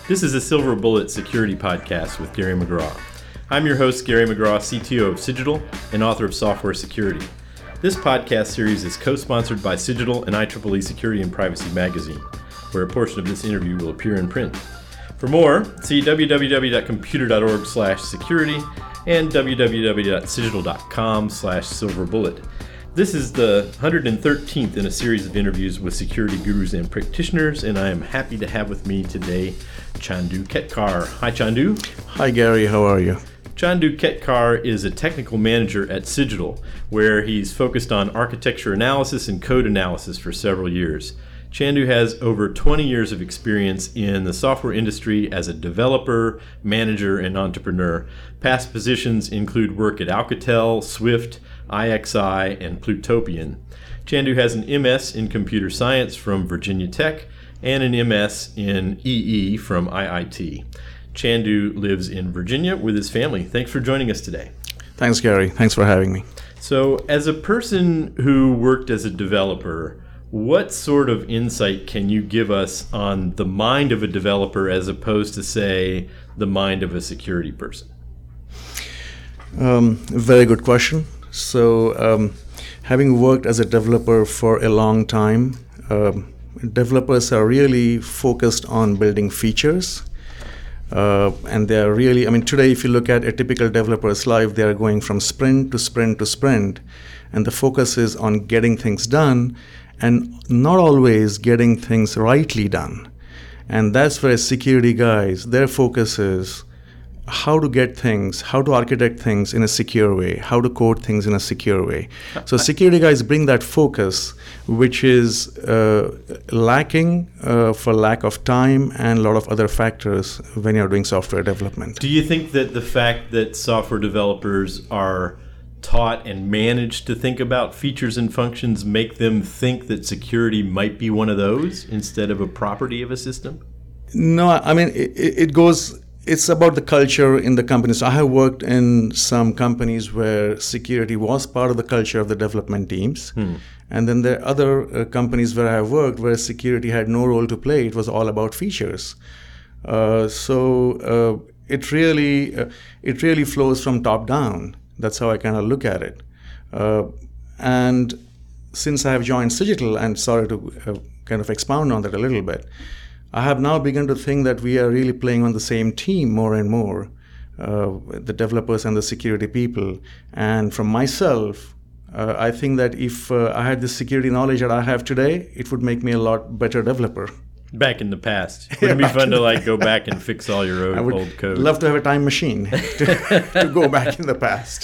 This is a Silver Bullet Security Podcast with Gary McGraw. I'm your host, Gary McGraw, CTO of Cigital and author of Software Security. This podcast series is co-sponsored by Cigital and IEEE Security and Privacy Magazine, where a portion of this interview will appear in print. For more, see www.computer.org/security and www.cigital.com/silverbullet. This is the 113th in a series of interviews with security gurus and practitioners, and I am happy to have with me today Chandu Ketkar. Hi, Chandu. Hi, Gary. How are you? Chandu Ketkar is a technical manager at Cigital, where he's focused on architecture analysis and code analysis for several years. Chandu has over 20 years of experience in the software industry as a developer, manager, and entrepreneur. Past positions include work at Alcatel, Swift, IXI, and Plutopian. Chandu has an MS in computer science from Virginia Tech and an MS in EE from IIT. Chandu lives in Virginia with his family. Thanks for joining us today. Thanks, Gary. Thanks for having me. So, as a person who worked as a developer, what sort of insight can you give us on the mind of a developer as opposed to, say, the mind of a security person? Very good question. So, having worked as a developer for a long time, developers are really focused on building features. And they are really, today if you look at a typical developer's life, they are going from sprint to sprint to sprint. And the focus is on getting things done and not always getting things rightly done. And that's where security guys, their focus is how to get things, how to architect things in a secure way, how to code things in a secure way. So security guys bring that focus, which is lacking for lack of time and a lot of other factors when you're doing software development. Do you think that the fact that software developers are taught and managed to think about features and functions make them think that security might be one of those instead of a property of a system? No, it goes... It's about the culture in the company. So I have worked in some companies where security was part of the culture of the development teams. And then there are other companies where I have worked where security had no role to play. It was all about features. So it really flows from top down. That's how I kind of look at it. And since I have joined Cigital, and sorry to kind of expound on that a little bit, I have now begun to think that we are really playing on the same team more and more, the developers and the security people. And from myself, I think that if I had the security knowledge that I have today, it would make me a lot better developer. Back in the past. Wouldn't it be fun to go back and fix all your old code? I would love to have a time machine to go back in the past.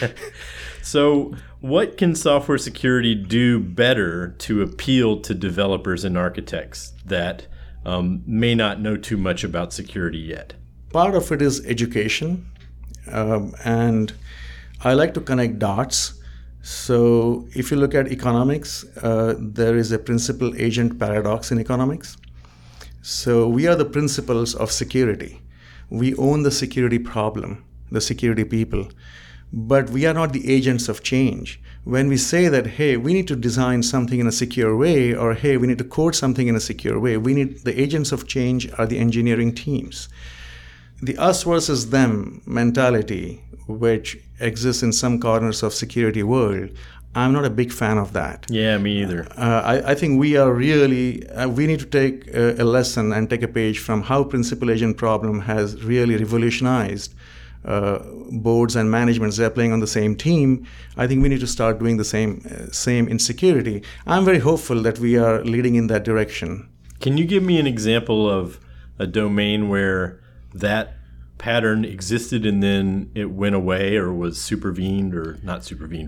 So what can software security do better to appeal to developers and architects that may not know too much about security yet? Part of it is education, and I like to connect dots. So if you look at economics, there is a principal-agent paradox in economics. So we are the principals of security. We own the security problem, the security people, but we are not the agents of change. When we say that, hey, we need to design something in a secure way, or hey, we need to code something in a secure way, the agents of change are the engineering teams. The us versus them mentality, which exists in some corners of security world, I'm not a big fan of that. Yeah, me either. I think we are really, we need to take a lesson and take a page from how principal-agent problem has really revolutionized boards and managements. They're playing on the same team. I think we need to start doing the same in security. I'm very hopeful that we are leading in that direction. Can you give me an example of a domain where that pattern existed and then it went away, or was supervened, or not supervened,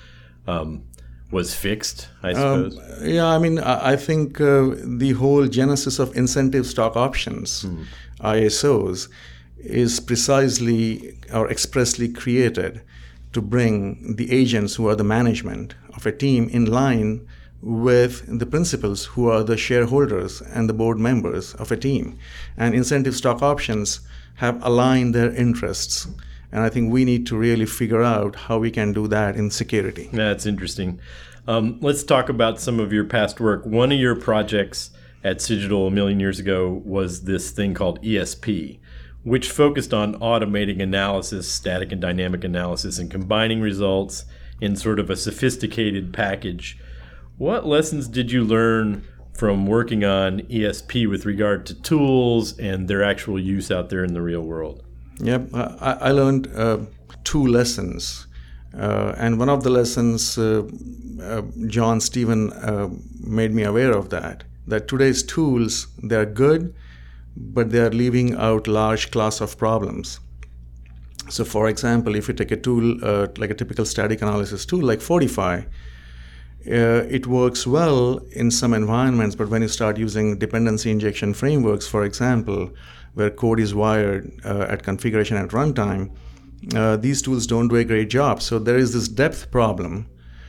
was fixed, I suppose? I think the whole genesis of incentive stock options, ISOs, is precisely or expressly created to bring the agents who are the management of a team in line with the principals who are the shareholders and the board members of a team. And incentive stock options have aligned their interests. And I think we need to really figure out how we can do that in security. That's interesting. Let's talk about some of your past work. One of your projects at Cigital a million years ago was this thing called ESP, which focused on automating analysis, static and dynamic analysis, and combining results in sort of a sophisticated package. What lessons did you learn from working on ESP with regard to tools and their actual use out there in the real world? Yep, I learned 2 lessons. And one of the lessons, John Stephen made me aware of that today's tools, they're good, but they're leaving out large class of problems. So for example, if you take a tool like a typical static analysis tool like Fortify, it works well in some environments, but when you start using dependency injection frameworks, for example, where code is wired at configuration at runtime, these tools don't do a great job. So there is this depth problem.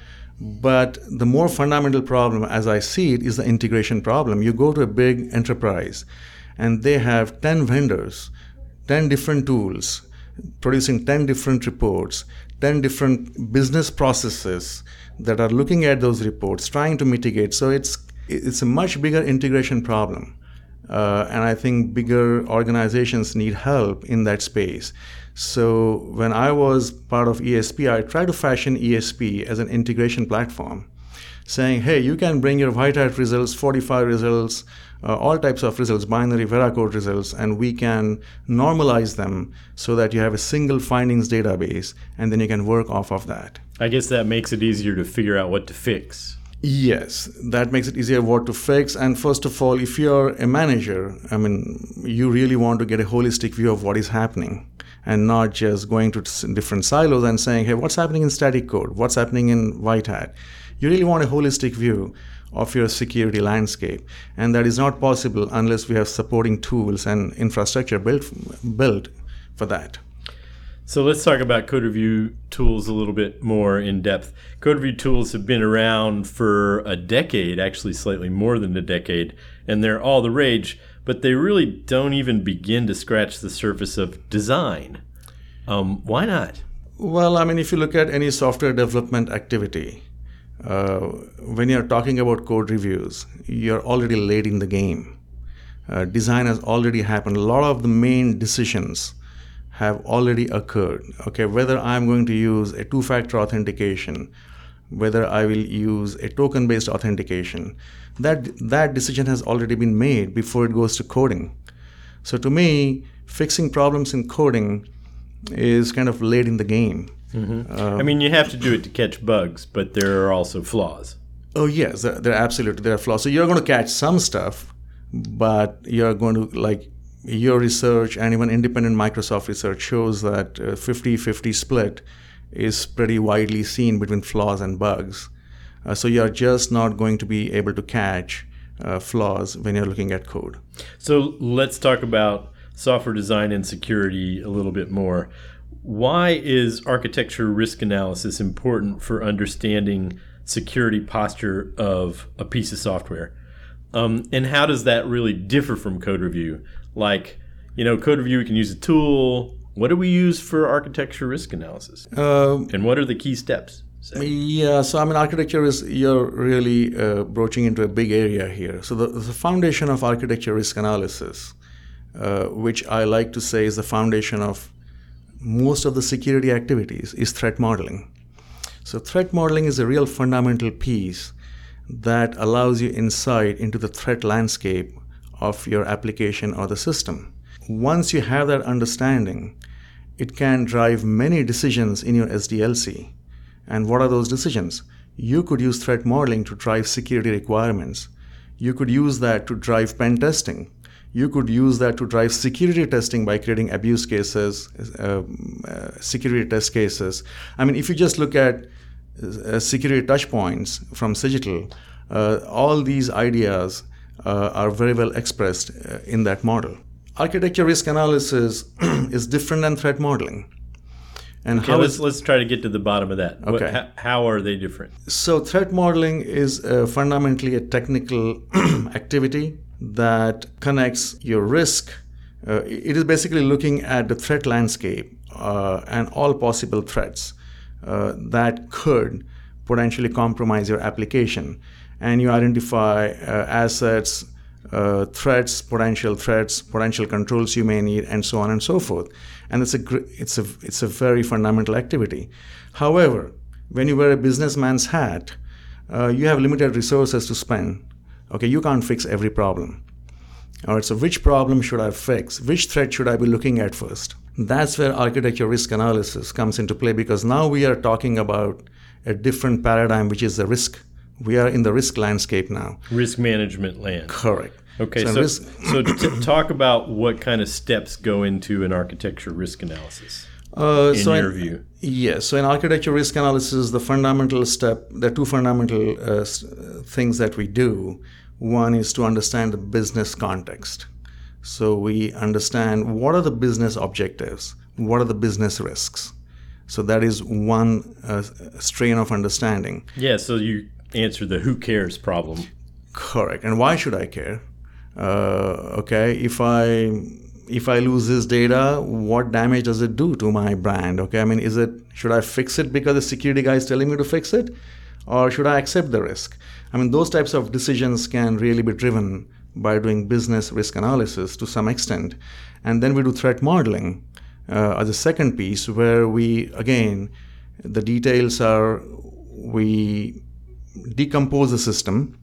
But the more fundamental problem, as I see it, is the integration problem. You go to a big enterprise, and they have 10 vendors, 10 different tools, producing 10 different reports, 10 different business processes that are looking at those reports, trying to mitigate. So it's a much bigger integration problem. And I think bigger organizations need help in that space. So when I was part of ESP, I tried to fashion ESP as an integration platform, saying, hey, you can bring your White Hat results, Fortify results, all types of results, binary Veracode results, and we can normalize them so that you have a single findings database, and then you can work off of that. I guess that makes it easier to figure out what to fix. Yes, that makes it easier what to fix. And first of all, if you're a manager, you really want to get a holistic view of what is happening and not just going to different silos and saying, hey, what's happening in static code? What's happening in White Hat? You really want a holistic view of your security landscape. And that is not possible unless we have supporting tools and infrastructure built for that. So let's talk about code review tools a little bit more in depth. Code review tools have been around for a decade, actually slightly more than a decade, and they're all the rage, but they really don't even begin to scratch the surface of design. Why not? Well, if you look at any software development activity, when you're talking about code reviews, you're already late in the game. Design has already happened. A lot of the main decisions have already occurred. Okay, whether I'm going to use a two-factor authentication, whether I will use a token-based authentication, that decision has already been made before it goes to coding. So to me, fixing problems in coding is kind of late in the game. Mm-hmm. You have to do it to catch bugs, but there are also flaws. Oh yes, there are flaws. So you're going to catch some stuff, but you're going to, your research and even independent Microsoft research shows that 50-50 split is pretty widely seen between flaws and bugs. So you're just not going to be able to catch flaws when you're looking at code. So let's talk about software design and security a little bit more. Why is architecture risk analysis important for understanding security posture of a piece of software? And how does that really differ from code review? Code review, we can use a tool. What do we use for architecture risk analysis? And what are the key steps? Yeah, so architecture is, you're really broaching into a big area here. So the foundation of architecture risk analysis, which I like to say is the foundation of most of the security activities, is threat modeling. So threat modeling is a real fundamental piece that allows you insight into the threat landscape of your application or the system. Once you have that understanding, it can drive many decisions in your SDLC. And what are those decisions? You could use threat modeling to drive security requirements. You could use that to drive pen testing. You could use that to drive security testing by creating abuse cases, security test cases. If you just look at security touch points from Cigital, all these ideas are very well expressed in that model. Architecture risk analysis is different than threat modeling. And okay, let's try to get to the bottom of that. Okay. How are they different? So threat modeling is fundamentally a technical activity that connects your risk. It is basically looking at the threat landscape and all possible threats that could potentially compromise your application. And you identify assets, threats, potential controls you may need, and so on and so forth. And it's a very fundamental activity. However, when you wear a businessman's hat, you have limited resources to spend. Okay, you can't fix every problem. All right, so which problem should I fix? Which threat should I be looking at first? That's where architecture risk analysis comes into play, because now we are talking about a different paradigm, which is the risk. We are in the risk landscape now. Risk management land. Correct. Okay, so talk about what kind of steps go into an architecture risk analysis in your view. Yes. So in architecture risk analysis, the fundamental step, there are two fundamental things that we do. One is to understand the business context. So we understand what are the business objectives, what are the business risks. So that is one strain of understanding. Yeah, so you answer the who cares problem. Correct. And why should I care? Okay, if I lose this data, what damage does it do to my brand? Okay, I mean, should I fix it because the security guy is telling me to fix it? Or should I accept the risk? I mean, those types of decisions can really be driven by doing business risk analysis to some extent. And then we do threat modeling as a second piece, where the details are, we decompose the system.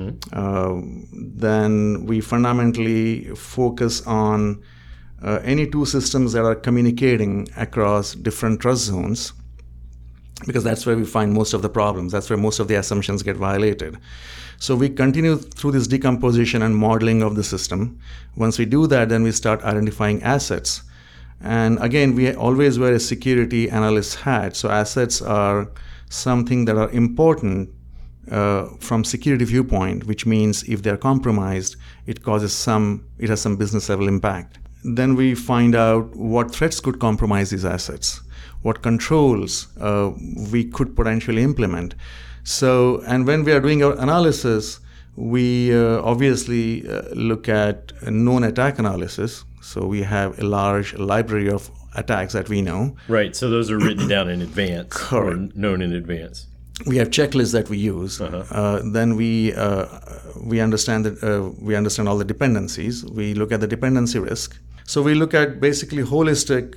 Then we fundamentally focus on any two systems that are communicating across different trust zones, because that's where we find most of the problems. That's where most of the assumptions get violated. So we continue through this decomposition and modeling of the system. Once we do that, then we start identifying assets. And again, we always wear a security analyst hat. So assets are something that are important from security viewpoint, which means if they're compromised, it has some business level impact. Then we find out what threats could compromise these assets, what controls we could potentially implement. So, and when we are doing our analysis, we obviously look at known attack analysis. So we have a large library of attacks that we know. Right. So those are written down in advance. Correct. Or known in advance. We have checklists that we use. Then we understand that we understand all the dependencies. We look at the dependency risk. So we look at basically holistic.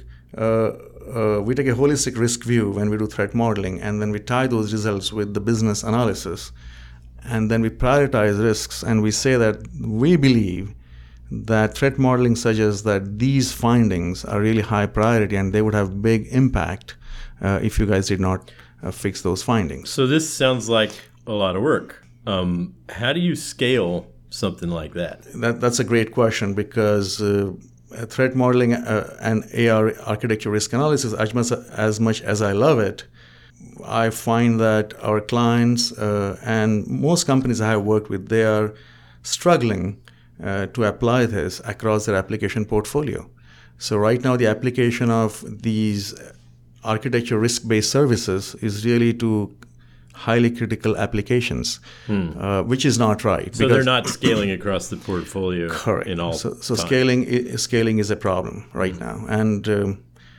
We take a holistic risk view when we do threat modeling, and then we tie those results with the business analysis, and then we prioritize risks. And we say that we believe that threat modeling suggests that these findings are really high priority, and they would have big impact if you guys did not fix those findings. So this sounds like a lot of work. How do you scale something like that? That's a great question, because threat modeling and AR architecture risk analysis, as much as I love it, I find that our clients and most companies I have worked with, they are struggling to apply this across their application portfolio. So right now, the application of these architecture risk-based services is really to highly critical applications, which is not right. So they're not scaling across the portfolio. Correct. In all so scaling is a problem right now, and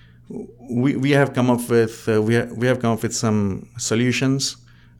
we have come up with some solutions,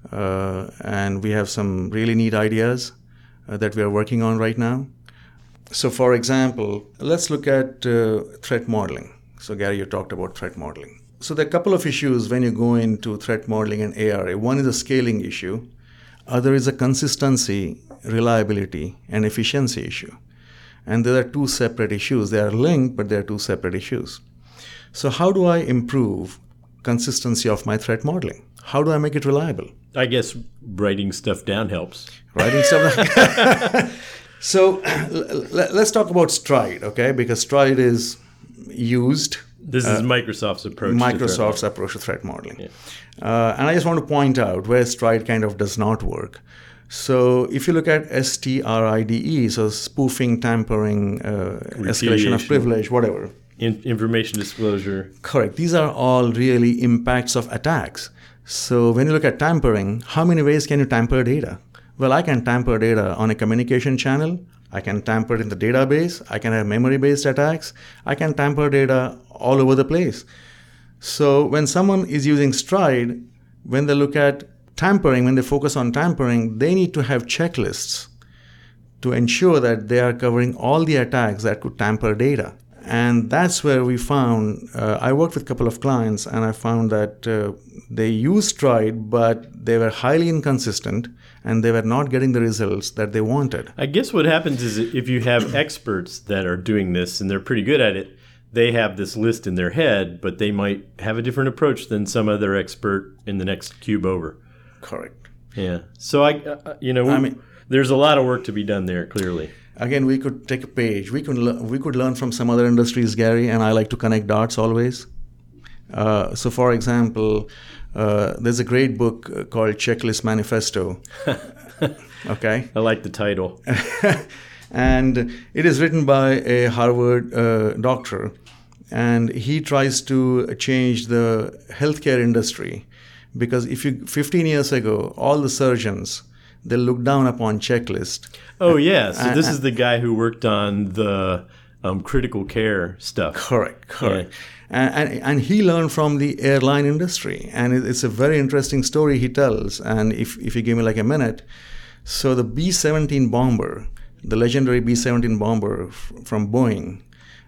and we have some really neat ideas that we are working on right now. So, for example, let's look at threat modeling. So, Gary, you talked about threat modeling. So there are a couple of issues when you go into threat modeling and ARA. One is a scaling issue. Other is a consistency, reliability, and efficiency issue. And there are two separate issues. They are linked, but they are two separate issues. So how do I improve consistency of my threat modeling? How do I make it reliable? I guess writing stuff down helps. Writing stuff down. So let's talk about Stride, okay? Because Stride is used. This is Microsoft's approach to threat modeling. Yeah. And I just want to point out where Stride kind of does not work. So if you look at STRIDE, so spoofing, tampering, escalation of privilege, whatever. Information disclosure. Correct. These are all really impacts of attacks. So when you look at tampering, how many ways can you tamper data? Well, I can tamper data on a communication channel. I can tamper it in the database. I can have memory-based attacks. I can tamper data all over the place. So when someone is using Stride, when they look at tampering, when they focus on tampering, they need to have checklists to ensure that they are covering all the attacks that could tamper data. And that's where we found, I worked with a couple of clients, and I found that they used Stride, but they were highly inconsistent, and they were not getting the results that they wanted. I guess what happens is if you have experts that are doing this and they're pretty good at it, they have this list in their head, but they might have a different approach than some other expert in the next cube over. Correct. Yeah. So there's a lot of work to be done there, clearly. Again, we could take a page. We could learn from some other industries, Gary, and I like to connect dots always. So, for example, there's a great book called Checklist Manifesto. Okay. I like the title. And it is written by a Harvard doctor, and he tries to change the healthcare industry, because 15 years ago, all the surgeons, they looked down upon checklist. Oh, yeah. So this is the guy who worked on the critical care stuff. Correct. Yeah. And he learned from the airline industry. And it's a very interesting story he tells. And if you give me like a minute. So the B-17 bomber, the legendary B-17 bomber from Boeing,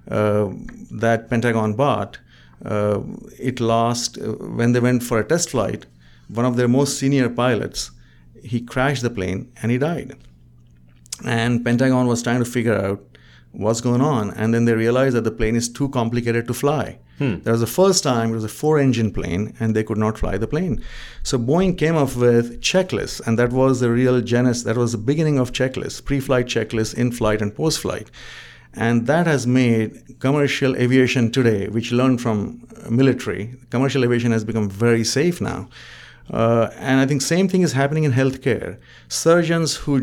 that Pentagon bought, it lost when they went for a test flight. One of their most senior pilots, he crashed the plane and he died. And Pentagon was trying to figure out what's going on. And then they realized that the plane is too complicated to fly. That was the first time it was a 4-engine plane and they could not fly the plane. So Boeing came up with checklists, and that was the real genesis. That was the beginning of checklists, pre-flight checklists, in-flight and post-flight. And that has made commercial aviation today, which learned from military, commercial aviation has become very safe now. And I think same thing is happening in healthcare. Surgeons who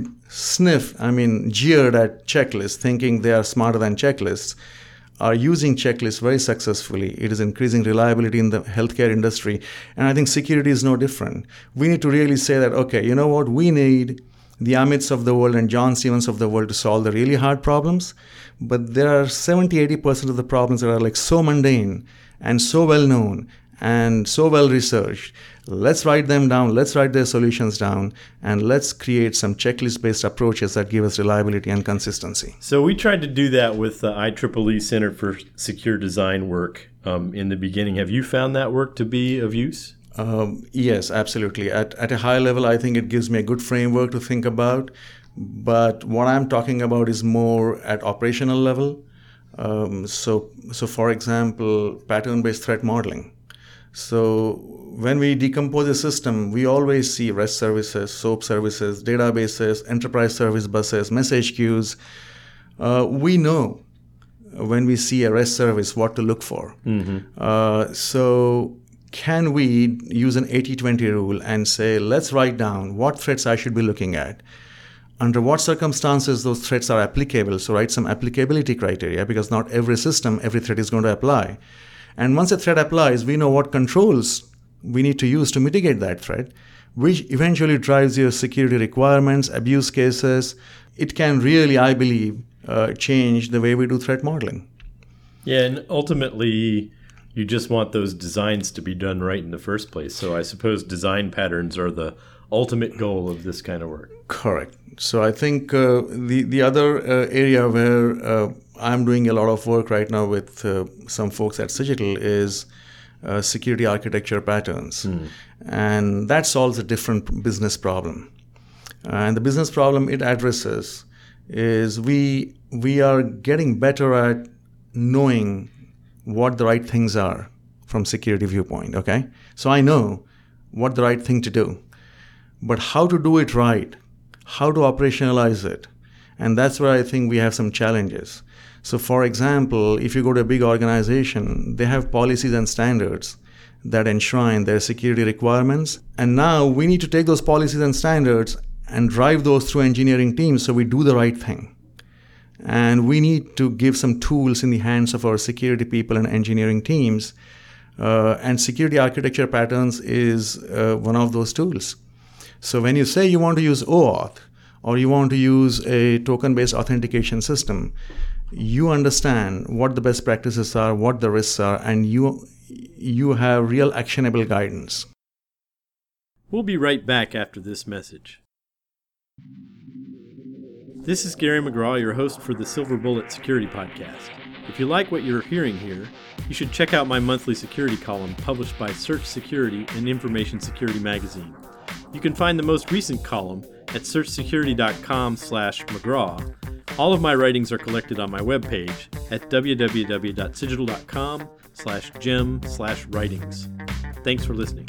jeered at checklists, thinking they are smarter than checklists, are using checklists very successfully. It is increasing reliability in the healthcare industry. And I think security is no different. We need to really say that, okay, you know what? We need the Amits of the world and John Stevens of the world to solve the really hard problems. But there are 70-80% of the problems that are like so mundane and so well known and so well researched. Let's write them down, let's write their solutions down, and let's create some checklist-based approaches that give us reliability and consistency. So we tried to do that with the IEEE Center for Secure Design work in the beginning. Have you found that work to be of use? Yes, absolutely. At a high level, I think it gives me a good framework to think about. But what I'm talking about is more at operational level. So for example, pattern-based threat modeling. So when we decompose a system, we always see REST services, SOAP services, databases, enterprise service buses, message queues. We know when we see a REST service what to look for. So can we use an 80-20 rule and say, let's write down what threats I should be looking at, under what circumstances those threats are applicable. So write some applicability criteria, because not every system, every threat is going to apply. And once a threat applies, we know what controls we need to use to mitigate that threat, which eventually drives your security requirements, abuse cases. It can really, I believe, change the way we do threat modeling. Yeah, and ultimately, you just want those designs to be done right in the first place. So I suppose design patterns are the ultimate goal of this kind of work. Correct. So I think the other area where I'm doing a lot of work right now with some folks at Cigital is security architecture patterns. And that solves a different business problem. And the business problem it addresses is we are getting better at knowing what the right things are from security viewpoint, okay? So I know what the right thing to do. But how to do it right, how to operationalize it, and that's where I think we have some challenges. So for example, if you go to a big organization, they have policies and standards that enshrine their security requirements. And now we need to take those policies and standards and drive those through engineering teams so we do the right thing. And we need to give some tools in the hands of our security people and engineering teams. And security architecture patterns is one of those tools. So when you say you want to use OAuth or you want to use a token-based authentication system, you understand what the best practices are, what the risks are, and you have real actionable guidance. We'll be right back after this message. This is Gary McGraw, your host for the Silver Bullet Security Podcast. If you like what you're hearing here, you should check out my monthly security column published by Search Security and Information Security Magazine. You can find the most recent column at searchsecurity.com/McGraw. All of my writings are collected on my webpage at www.cigital.com/gem/writings. Thanks for listening.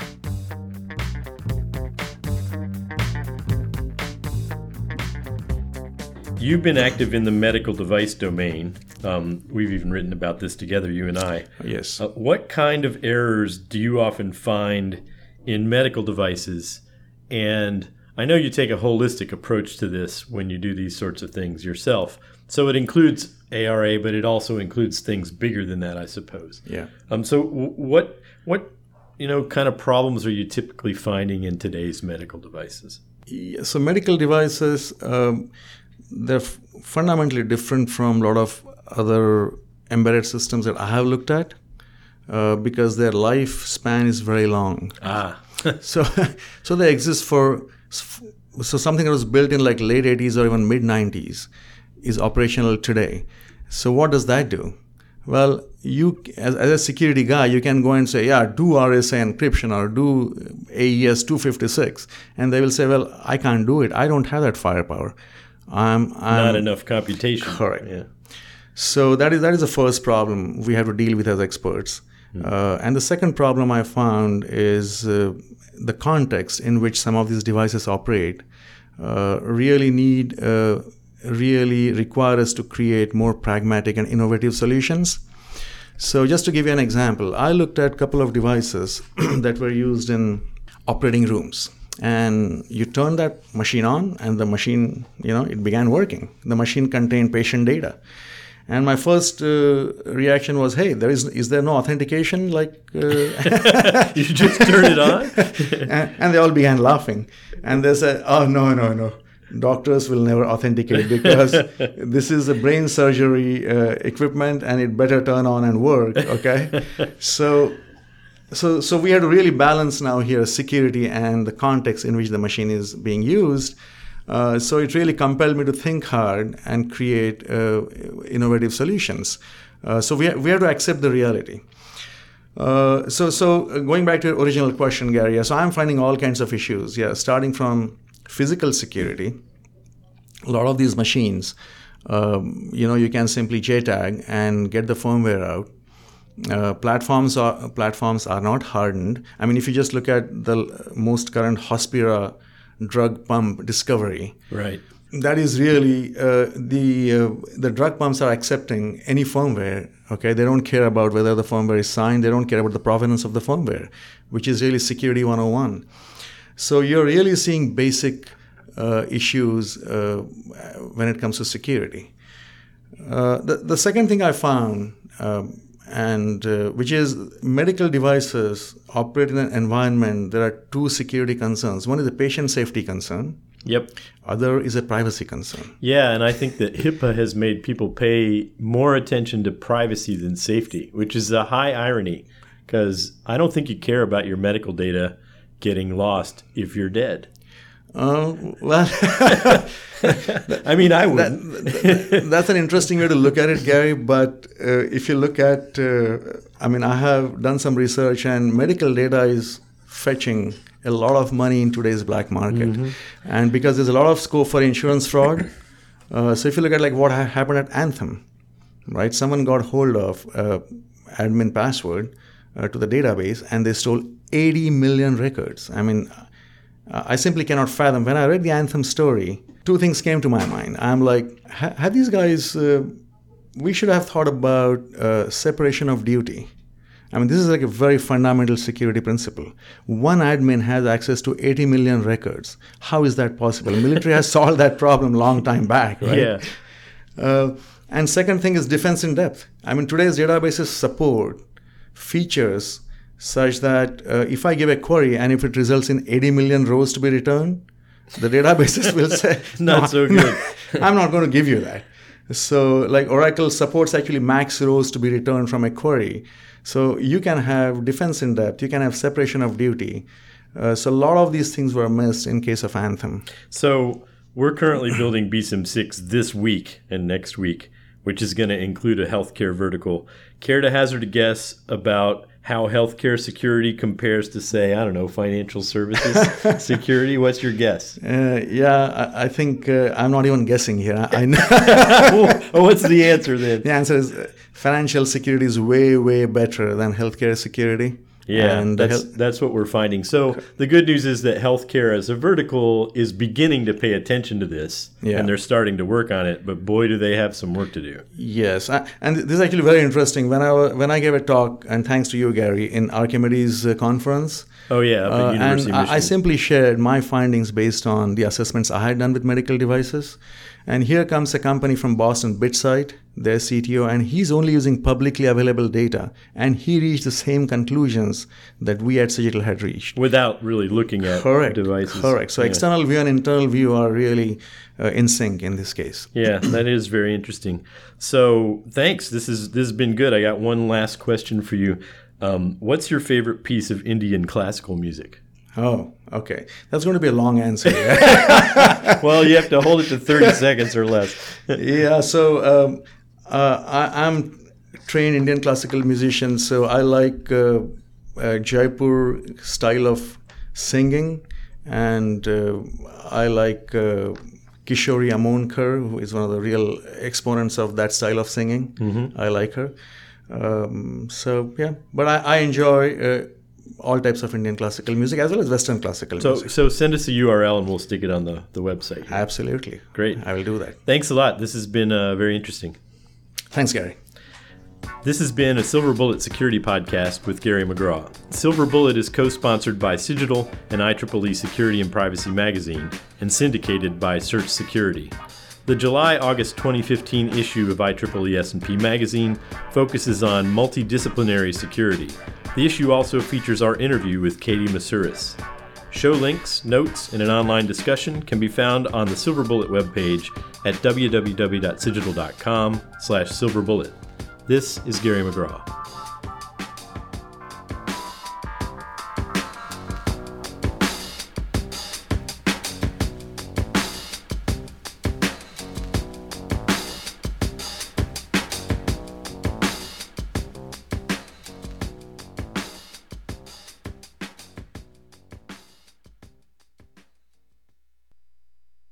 You've been active in the medical device domain. We've even written about this together, you and I. Yes. What kind of errors do you often find in medical devices? And I know you take a holistic approach to this when you do these sorts of things yourself. So it includes ARA, but it also includes things bigger than that, I suppose. Yeah. So what kind of problems are you typically finding in today's medical devices? Yeah, so medical devices, they're fundamentally different from a lot of other embedded systems that I have looked at because their lifespan is very long. So they exist so something that was built in like late 80s or even mid 90s is operational today. So what does that do? Well, you as a security guy, you can go and say, yeah, do RSA encryption or do AES 256, and they will say, well, I can't do it. I don't have that firepower. I'm not enough computation. Correct. Yeah. So that is the first problem we have to deal with as experts. And the second problem I found is the context in which some of these devices operate really require us to create more pragmatic and innovative solutions. So just to give you an example, I looked at a couple of devices that were used in operating rooms. And you turn that machine on and the machine, it began working. The machine contained patient data. And my first reaction was, hey, is there no authentication? You just turn it on? and they all began laughing. And they said, oh, no. Doctors will never authenticate because this is a brain surgery equipment and it better turn on and work, okay? So we had to really balance now here security and the context in which the machine is being used. So it really compelled me to think hard and create innovative solutions. So we have to accept the reality. So going back to your original question, Gary, so I'm finding all kinds of issues. Yeah, starting from physical security. A lot of these machines, you can simply JTAG and get the firmware out. Platforms are not hardened. I mean, if you just look at the most current Hospira drug pump discovery, right? That is really the drug pumps are accepting any firmware. Okay, they don't care about whether the firmware is signed. They don't care about the provenance of the firmware, which is really security 101. So you're really seeing basic issues when it comes to security. The second thing I found, which is medical devices operate in an environment, there are two security concerns. One is a patient safety concern. Yep. Other is a privacy concern. Yeah, and I think that HIPAA has made people pay more attention to privacy than safety, which is a high irony because I don't think you care about your medical data getting lost if you're dead. Well, I mean, I wouldn't. That's an interesting way to look at it, Gary. But if you look at, I have done some research, and medical data is fetching a lot of money in today's black market. Mm-hmm. And because there's a lot of scope for insurance fraud. So if you look at what happened at Anthem, right? Someone got hold of admin password to the database, and they stole 80 million records. I mean, I simply cannot fathom. When I read the Anthem story, two things came to my mind. I'm like, have these guys, we should have thought about separation of duty. I mean, this is like a very fundamental security principle. One admin has access to 80 million records. How is that possible? The military has solved that problem long time back, right? Yeah. And second thing is defense in depth. I mean, today's databases support features such that if I give a query and if it results in 80 million rows to be returned, the databases will say, not so good. I'm not going to give you that. So like Oracle supports actually max rows to be returned from a query. So you can have defense in depth, you can have separation of duty. So a lot of these things were missed in case of Anthem. So We're currently building BSIM 6 this week and next week, which is going to include a healthcare vertical. Care to hazard a guess about how healthcare security compares to, say, I don't know, financial services security? What's your guess? I think I'm not even guessing here. I know. Well, what's the answer then? The answer is financial security is way, way better than healthcare security. Yeah, and that's what we're finding. So the good news is that healthcare as a vertical is beginning to pay attention to this, and they're starting to work on it. But boy, do they have some work to do. Yes, and this is actually very interesting. When I gave a talk, and thanks to you, Gary, in Archimedes conference. Oh yeah, up at University of Michigan. I simply shared my findings based on the assessments I had done with medical devices. And here comes a company from Boston, BitSight, their CTO, and he's only using publicly available data. And he reached the same conclusions that we at Cigital had reached. Without really looking at devices. Correct. So external view and internal view are really in sync in this case. Yeah, that is very interesting. So thanks. This has been good. I got one last question for you. What's your favorite piece of Indian classical music? Oh, okay. That's going to be a long answer. Well, you have to hold it to 30 seconds or less. Yeah, so I'm trained Indian classical musician, so I like Jaipur style of singing, and I like Kishori Amonkar, who is one of the real exponents of that style of singing. Mm-hmm. I like her. But I enjoy all types of Indian classical music as well as Western classical music. So send us a URL and we'll stick it on the website here. Absolutely. Great. I will do that. Thanks a lot. This has been very interesting. Thanks, Gary. This has been a Silver Bullet Security Podcast with Gary McGraw. Silver Bullet is co-sponsored by Cigital and IEEE Security and Privacy Magazine and syndicated by Search Security. The July-August 2015 issue of IEEE S&P Magazine focuses on multidisciplinary security. The issue also features our interview with Katie Masuris. Show links, notes, and an online discussion can be found on the Silver Bullet webpage at www.cigital.com/silverbullet. This is Gary McGraw.